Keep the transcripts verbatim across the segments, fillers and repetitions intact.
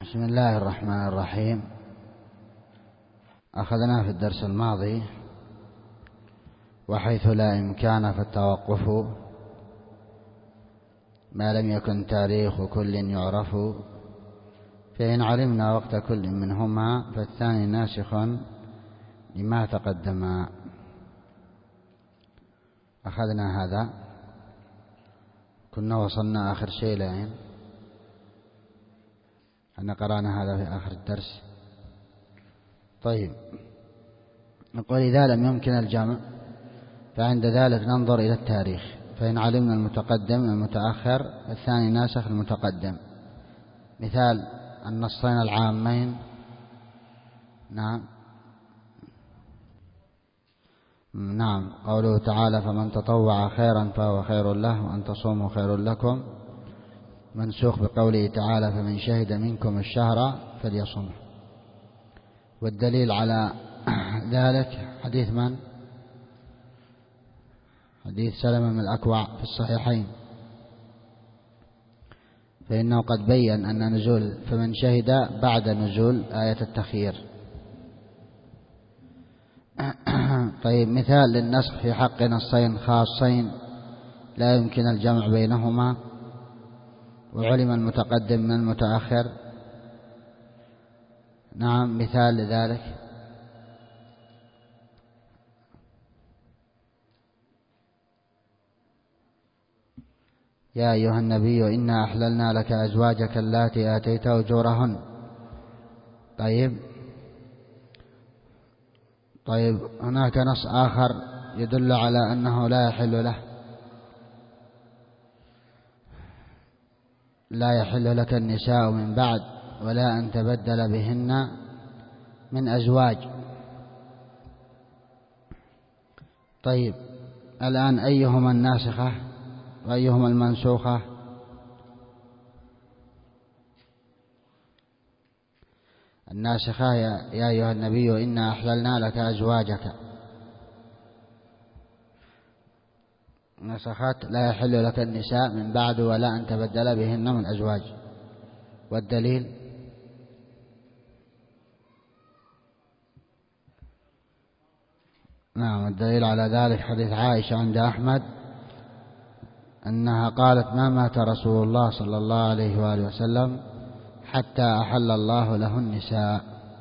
بسم الله الرحمن الرحيم. أخذنا في الدرس الماضي وحيث لا إمكان فالتوقف ما لم يكن تاريخ كل يعرف، فإن علمنا وقت كل منهما فالثاني ناسخ لما تقدم. أخذنا هذا، كنا وصلنا آخر شيء لين أن قرأنا هذا في آخر الدرس. طيب، نقول إذا لم يمكن الجمع فعند ذلك ننظر إلى التاريخ، فإن علمنا المتقدم المتأخر الثاني ناسخ المتقدم. مثال النصين العامين. نعم نعم قوله تعالى: فمن تطوع خيرا فهو خير له وأن تصوموا خير لكم، منسوخ بقوله تعالى: فمن شهد منكم الشهر فليصمه. والدليل على ذلك حديث من؟ حديث سلمة بن الأكوع في الصحيحين، فإنه قد بين أن نزول فمن شهد بعد نزول آية التخيير. طيب، مثال للنسخ في حق نصين خاصين لا يمكن الجمع بينهما وعلم المتقدم من المتأخر. نعم، مثال لذلك يا أيها النبي إنا أحللنا لك أزواجك اللاتي آتيت أجورهن. طيب طيب هناك نص آخر يدل على أنه لا يحل له لا يحل لك النساء من بعد ولا أن تبدل بهن من أزواج. طيب، الآن أيهما الناسخة وأيهما المنسوخة؟ الناسخة يا أيها النبي إنا أحللنا لك أزواجك، نسخت لا يحل لك النساء من بعد ولا أن تبدل بهن من أزواج. والدليل نعم الدليل على ذلك حديث عائشة عند أحمد أنها قالت: ما مات رسول الله صلى الله عليه وآله وسلم حتى أحل الله له النساء.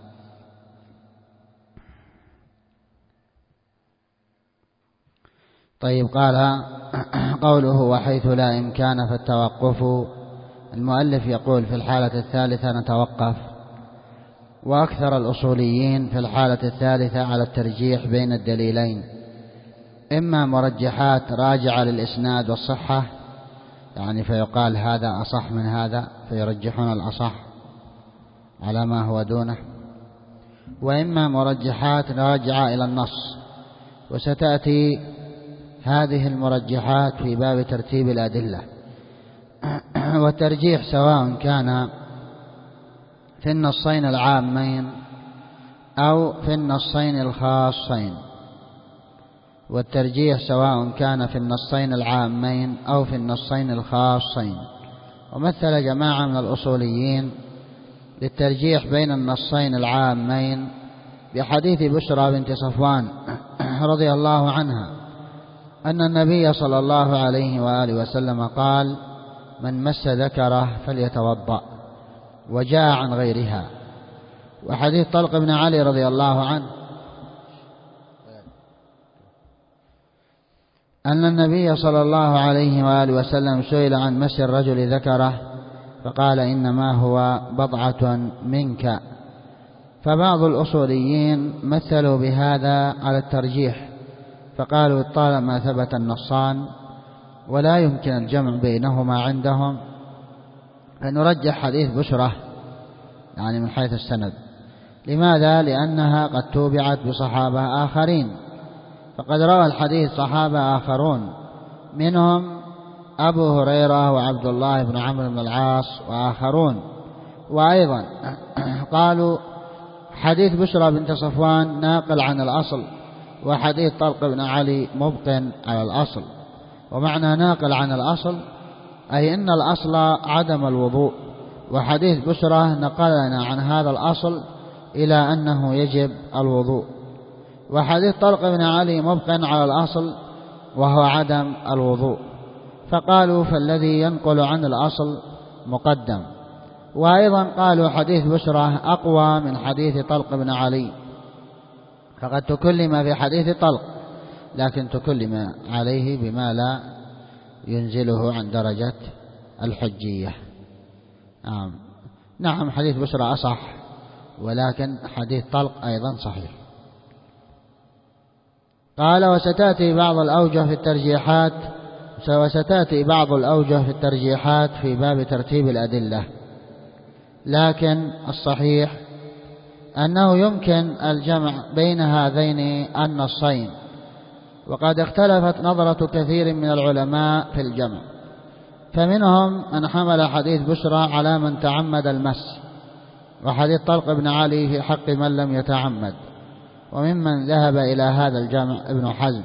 طيب، قال قوله وحيث لا إمكان فالتوقف، المؤلف يقول في الحالة الثالثة نتوقف، وأكثر الأصوليين في الحالة الثالثة على الترجيح بين الدليلين، إما مرجحات راجعة للإسناد والصحة، يعني فيقال هذا أصح من هذا فيرجحون الأصح على ما هو دونه، وإما مرجحات راجعة إلى النص، وستأتي هذه المرجحات في باب ترتيب الأدلة. والترجيح سواء كان في النصين العامين أو في النصين الخاصين والترجيح سواء كان في النصين العامين أو في النصين الخاصين. ومثل جماعة من الأصوليين للترجيح بين النصين العامين بحديث بشرى بنت صفوان رضي الله عنها أن النبي صلى الله عليه وآله وسلم قال: من مس ذكره فليتوضأ، وجاء عن غيرها. وحديث طلق بن علي رضي الله عنه أن النبي صلى الله عليه وآله وسلم سئل عن مس الرجل ذكره فقال: إنما هو بضعة منك. فبعض الأصوليين مثلوا بهذا على الترجيح، فقالوا طالما ثبت النصان ولا يمكن الجمع بينهما عندهم فنرجح حديث بشرة، يعني من حيث السند. لماذا؟ لأنها قد توبعت بصحابة آخرين، فقد روى الحديث صحابة آخرون منهم أبو هريرة وعبد الله بن عمرو بن العاص وآخرون. وأيضا قالوا حديث بشرى بنت صفوان ناقل عن الأصل، وحديث طلق بن علي مبق على الأصل. ومعنى ناقل عن الأصل أي أن الأصل عدم الوضوء، وحديث بشرى نقلنا عن هذا الأصل إلى أنه يجب الوضوء، وحديث طلق بن علي مبق على الأصل وهو عدم الوضوء، فقالوا فالذي ينقل عن الأصل مقدم. وأيضا قالوا حديث بشرى أقوى من حديث طلق بن علي، فقد تكلم في حديث طلق لكن تكلم عليه بما لا ينزله عن درجة الحجية. نعم نعم حديث بشرى أصح، ولكن حديث طلق أيضا صحيح. قال وستأتي بعض الأوجه في الترجيحات وستأتي بعض الأوجه في الترجيحات في باب ترتيب الأدلة، لكن الصحيح أنه يمكن الجمع بين هذين النصين، وقد اختلفت نظرة كثير من العلماء في الجمع، فمنهم من حمل حديث بشرى على من تعمد المس، وحديث طلق بن علي في حق من لم يتعمد، وممن ذهب إلى هذا الجمع ابن حزم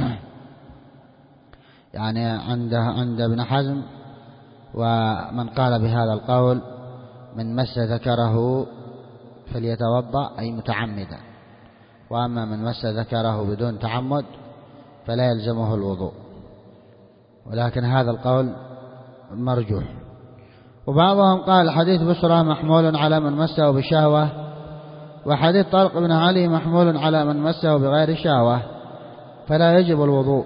يعني عند عند ابن حزم، ومن قال بهذا القول من مس ذكره فليتوضأ أي متعمدا، وأما من مس ذكره بدون تعمد فلا يلزمه الوضوء، ولكن هذا القول مرجوح. وبعضهم قال حديث بشرى محمول على من مسه بشهوة، وحديث طلق بن علي محمول على من مسه بغير شهوة فلا يجب الوضوء.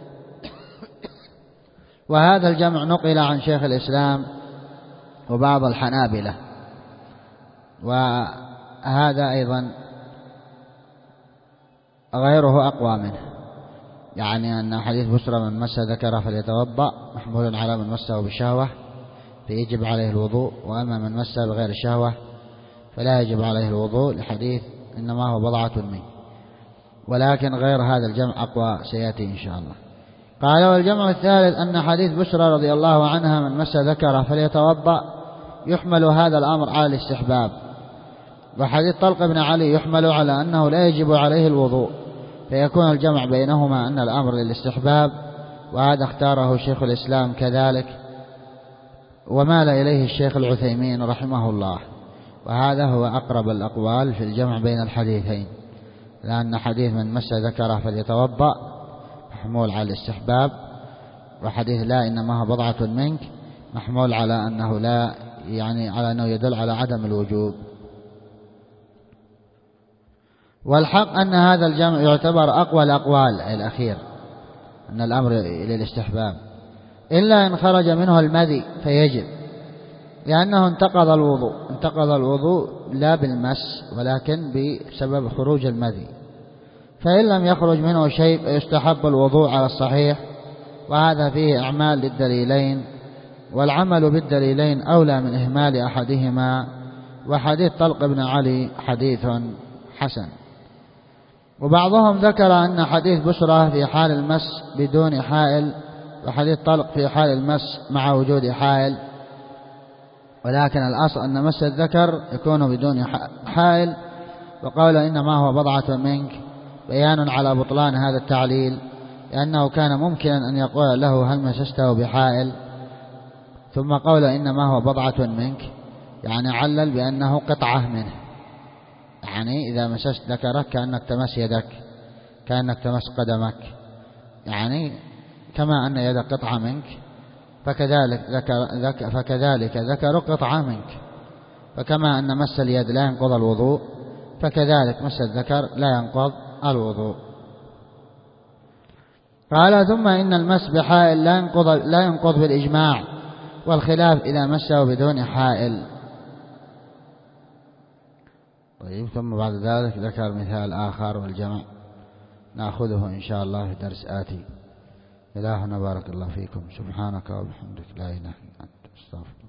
وهذا الجمع نقل عن شيخ الإسلام وبعض الحنابلة، وهذا أيضا غيره أقوى منه، يعني أن حديث بشرى من مس ذكره فليتوضأ محمول على من مسه بشهوة فيجب عليه الوضوء، وأما من مسه بغير شهوة فلا يجب عليه الوضوء، لحديث إنما هو بضعة منه. ولكن غير هذا الجمع أقوى سيأتي إن شاء الله. قال والجمع الثالث أن حديث بشرى رضي الله عنها من مس ذكره فليتوضأ يحمل هذا الأمر على الاستحباب، وحديث طلق بن علي يحمل على أنه لا يجب عليه الوضوء، فيكون الجمع بينهما أن الأمر للاستحباب، وهذا اختاره شيخ الإسلام كذلك، ومال إليه الشيخ العثيمين رحمه الله، وهذا هو أقرب الأقوال في الجمع بين الحديثين، لأن حديث من مس ذكره فليتوضأ محمول على الاستحباب، وحديث لا إنما هو بضعة منك محمول على أنه لا يعني على أنه يدل على عدم الوجوب. والحق أن هذا الجمع يعتبر أقوى الأقوال الأخير، أن الأمر للاستحباب، إلا إن خرج منه المذي فيجب، لأنه انتقض الوضوء انتقض الوضوء لا بالمس ولكن بسبب خروج المذي، فإن لم يخرج منه شيء يستحب الوضوء على الصحيح، وهذا فيه أعمال للدليلين، والعمل بالدليلين أولى من إهمال أحدهما، وحديث طلق بن علي حديث حسن. وبعضهم ذكر أن حديث بشرى في حال المس بدون حائل، وحديث طلق في حال المس مع وجود حائل، ولكن الأصل أن مس الذكر يكون بدون حائل، وقال إنما هو بضعة منك بيان على بطلان هذا التعليل، لأنه كان ممكنا أن يقول له هل مسسته بحائل، ثم قال إنما هو بضعة منك، يعني علل بأنه قطعة منه، يعني إذا مسست ذكرك كأنك تمس يدك، كأنك تمس قدمك، يعني كما أن يدك قطعة منك فكذلك ذكر ذك فكذلك ذكر قطعة منك، فكما أن مس اليد لا ينقض الوضوء فكذلك مس الذكر لا ينقض الوضوء. قال ثم إن المس بحائل لا ينقض لا ينقض بالإجماع، والخلاف إذا مسه بدون حائل. طيب ثم بعد ذلك ذكر مثال آخر والجمع نأخذه إن شاء الله في درس آتي. إلهنا بارك الله فيكم، سبحانك وبحمدك لا إله إلا أنت، استغفر.